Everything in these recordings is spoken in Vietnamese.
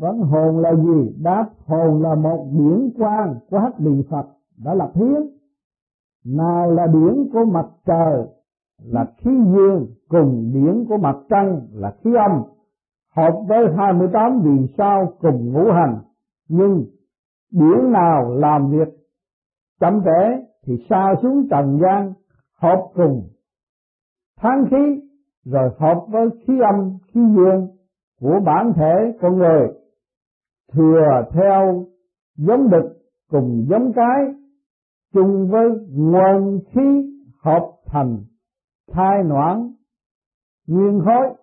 Vấn hồn là gì? Đáp: hồn là một điển quang của Hắc Bì Phật đã lập hiến. Nào là điển của mặt trời là khí dương, cùng điển của mặt trăng là khí âm, hợp với 28 vì sao cùng ngũ hành. Nhưng điển nào làm việc chậm trễ thì sa xuống trần gian, hợp cùng tháng khí, rồi hợp với khí âm, khí dương của bản thể con người, thừa theo giống đực cùng giống cái, chung với nguồn khí hợp thành thai noãn nguyên khối.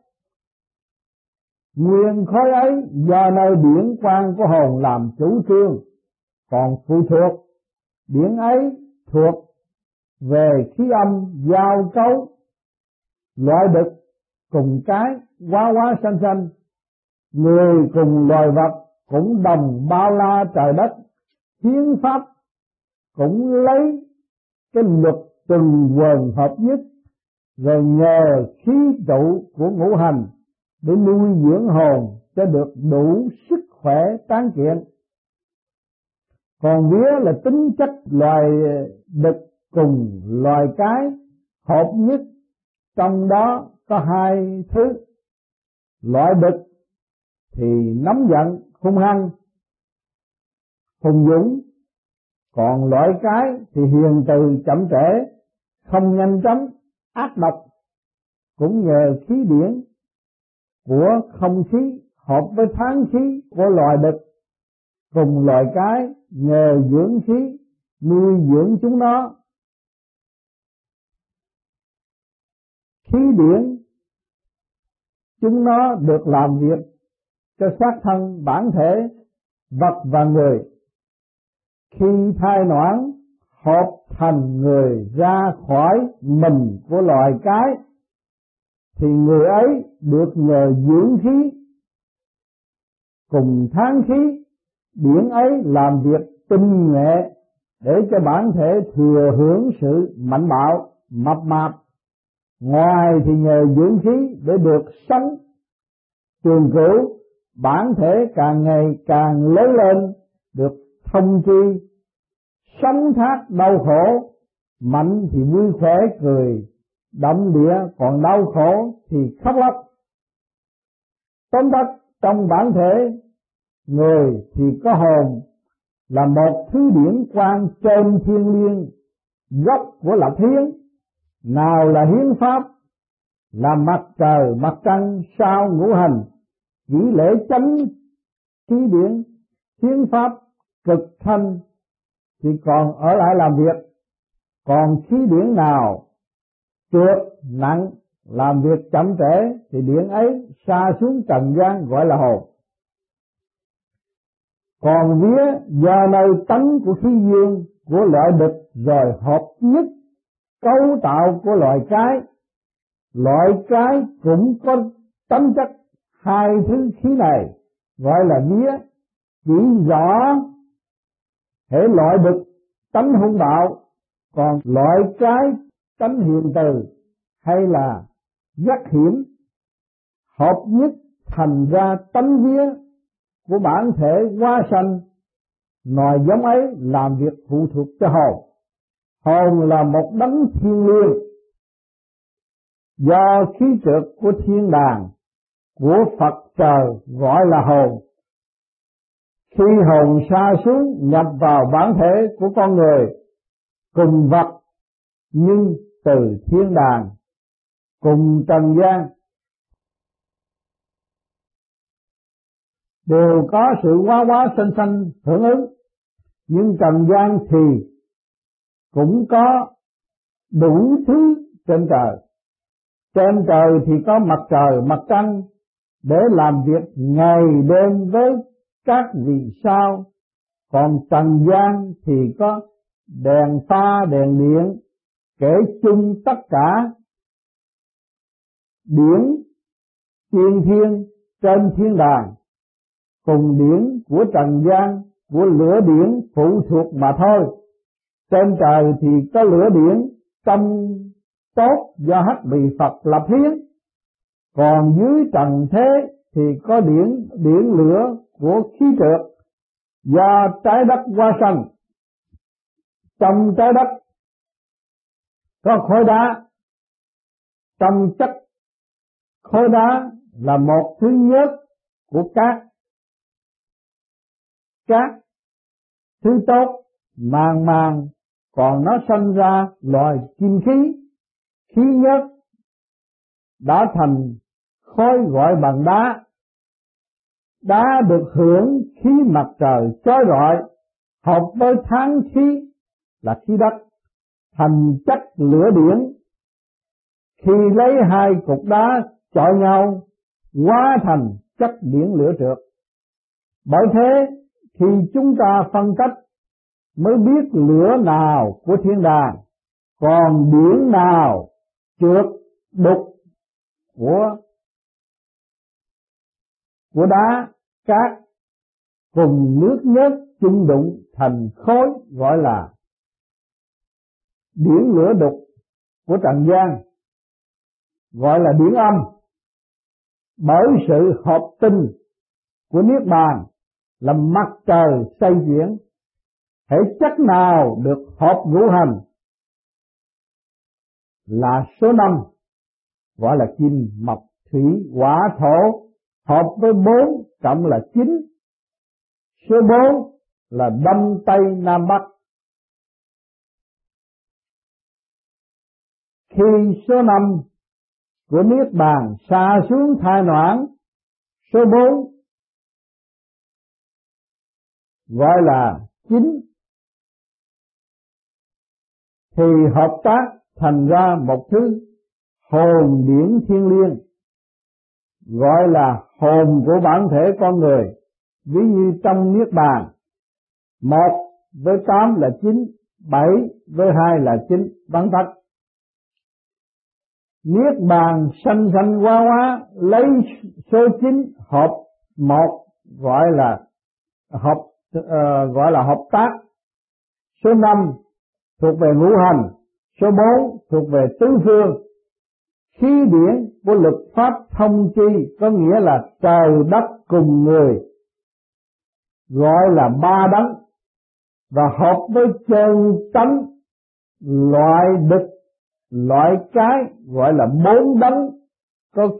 Nguyên khối ấy do nơi điển quang của hồn làm chủ trương, còn phụ thuộc điển ấy thuộc về khí âm giao cấu. Loại đực cùng cái hóa hóa sanh sanh, người cùng loài vật cũng đồng bao la trời đất. Hiến pháp cũng lấy cái luật tuần hoàn hợp nhất, rồi nhờ khí trụ của ngũ hành để nuôi dưỡng hồn cho được đủ sức khỏe tán kiện. Còn vía là tính chất loài đực cùng loài cái hợp nhất, trong đó có hai thứ. Loại đực thì nóng giận hung hăng hùng dũng, còn loại cái thì hiền từ chậm trễ không nhanh chóng ác độc. Cũng nhờ khí điển của không khí hợp với tháng khí của loài đực cùng loài cái, nhờ dưỡng khí nuôi dưỡng chúng nó. Khí điển chúng nó được làm việc cho xác thân bản thể vật và người. Khi thai noãn hợp thành người ra khỏi mình của loài cái thì người ấy được nhờ dưỡng khí cùng tháng khí, điển ấy làm việc tinh nghệ để cho bản thể thừa hưởng sự mạnh bạo mập mạp. Ngoài thì nhờ dưỡng khí để được sống trường cửu, bản thể càng ngày càng lớn lên, được thông chi, sống thác đau khổ. Mạnh thì vui khỏe cười động địa, còn đau khổ thì khóc lóc. Tóm tắt, trong bản thể người thì có hồn là một thứ điển quang trên thiên liêng, gốc của lập hiến. Nào là hiến pháp là mặt trời mặt trăng sao ngũ hành, chỉ lễ chánh khí điển. Hiến pháp cực thanh thì còn ở lại làm việc, còn khí điển nào trượt nặng làm việc chậm trễ thì điển ấy sa xuống trần gian, gọi là hồn. Còn vía do nơi tánh của khí dương của loại đực rồi hợp nhất cấu tạo của loài cái. Loại cái cũng có tánh chất hai thứ khí này, gọi là vía. Chỉ rõ hễ loại đực tánh hung bạo, còn loại cái tánh hiền từ hay là giác hiểm, hợp nhất thành ra tánh vía của bản thể hóa sanh. Nòi giống ấy làm việc phụ thuộc cho hồn. Hồn là một đấng thiên liêng, do khí trượt của thiên đàng của Phật trời gọi là hồn. Khi hồn sa xuống nhập vào bản thể của con người cùng vật, nhưng từ thiên đàng cùng trần gian đều có sự hóa hóa sanh sanh hưởng ứng. Nhưng trần gian thì cũng có đủ thứ trên trời. Trên trời thì có mặt trời mặt trăng để làm việc ngày đêm với các vì sao, còn trần gian thì có đèn pha đèn điện, kể chung tất cả điển tiên thiên trên thiên đàng cùng điển của trần gian, của lửa điển phụ thuộc mà thôi. Trên trời thì có lửa điển tâm tốt do Hắc Bì Phật lập hiến, còn dưới trần thế thì có điển lửa của khí trượt do trái đất hóa sanh. Trong trái đất có khối đá, trong chất khối đá là một thứ nhớt của cát. Cát thứ tốt màng còn nó sanh ra loài kim khí. Khí nhớt đã thành khối gọi bằng đá. Đá được hưởng khí mặt trời chói rọi, hợp với tháng khí là khí đất, thành chất lửa điển. Khi lấy hai cục đá chọi nhau, hóa thành chất điển lửa trượt. Bởi thế khi chúng ta phân cách mới biết lửa nào của thiên đàng, còn điển nào trượt đục của đá cát cùng nước nhớt chung đụng thành khối gọi là điển lửa đục của trần gian, gọi là điển âm. Bởi sự hợp tinh của niết bàn là mặt trời xoay chuyển, hễ chất nào được hợp ngũ hành là số 5, gọi là kim mộc thủy hỏa thổ, hợp với 4 cộng là 9. Số 4 là đông tây nam bắc. Khi số 5 của niết bàn sa xuống thai noãn, số 4 gọi là 9 thì hợp tác thành ra một thứ hồn điển thiên liêng, gọi là hồn của bản thể con người. Ví như trong niết bàn, 1 với 8 là 9, 7 với 2 là 9, vắn tắt. Niết bàn sanh sanh hóa lấy số 9 hợp 1 gọi là hợp tác. Số 5 thuộc về ngũ hành, số 4 thuộc về tứ phương. Khí điển của luật pháp thông chi có nghĩa là trời đất cùng người, gọi là 3 đấng, và hợp với chân tánh loại đực loại cái gọi là 4 đấng. Có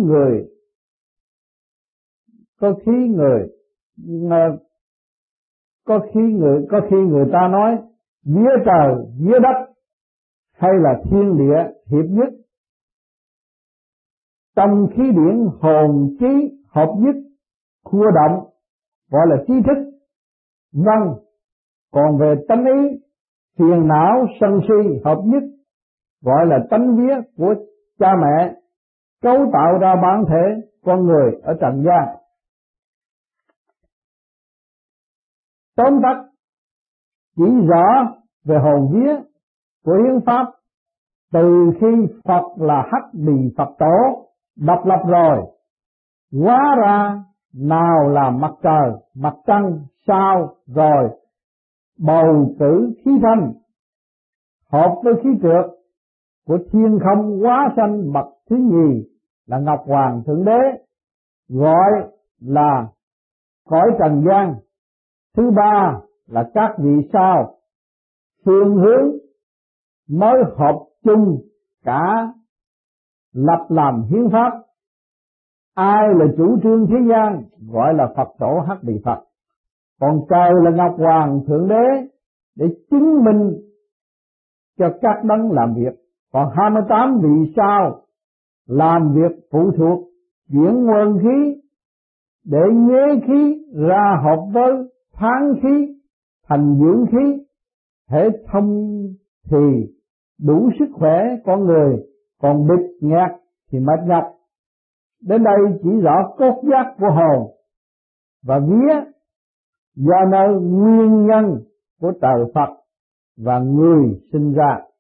khi người ta nói vía trời vía đất hay là thiên địa hiệp nhất. Trong khí điển hồn trí hợp nhất khua động gọi là trí thức. Vâng, còn về tánh ý phiền não sân si hợp nhất gọi là tánh vía của cha mẹ, cấu tạo ra bản thể con người ở trần gian. Tóm tắt chỉ rõ về hồn vía của hiến pháp từ khi Phật là Hắc Bì Phật Tổ độc lập rồi, hóa ra nào là mặt trời, mặt trăng, sao, rồi bầu tử khí thanh hợp với khí trượt của thiên không hóa sanh bậc thứ nhì là Ngọc Hoàng Thượng Đế, gọi là cõi trần gian. Thứ ba là các vị sao, phương hướng mới hợp chung cả lập làm hiến pháp. Ai là chủ trương thế gian gọi là Phật Tổ Hắc Bì Phật, còn trời là Ngọc Hoàng Thượng Đế để chứng minh cho các đấng làm việc. Còn 28 vị sao làm việc phụ thuộc chuyển nguyên khí để nhuế khí ra hợp với tháng khí thành dưỡng khí. Thể thông thì đủ sức khỏe con người, còn bịt nghẹt thì mệt nhọc. Đến đây chỉ rõ cốt giác của hồn và vía do nơi nguyên nhân của trời Phật và người sinh ra.